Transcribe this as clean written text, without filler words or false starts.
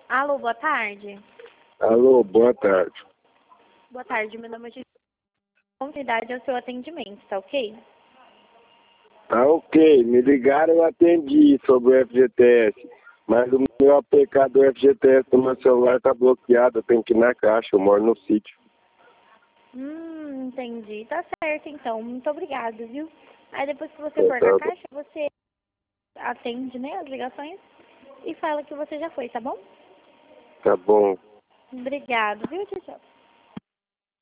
Alô, boa tarde. Alô, boa tarde. Boa tarde, meu nome é Gisele. Convidade ao seu atendimento, tá ok? Tá ok, me ligaram, eu atendi sobre o FGTS, mas o meu APK do FGTS do meu celular tá bloqueado, eu tenho que ir na caixa, eu moro no sítio. Entendi. Tá certo, então. Muito obrigada, viu? Aí depois que você Então, for tá na bom. caixa, você atende, né, as ligações e fala que você já foi, tá bom? Tá bom. Obrigado, viu, tchau, tchau.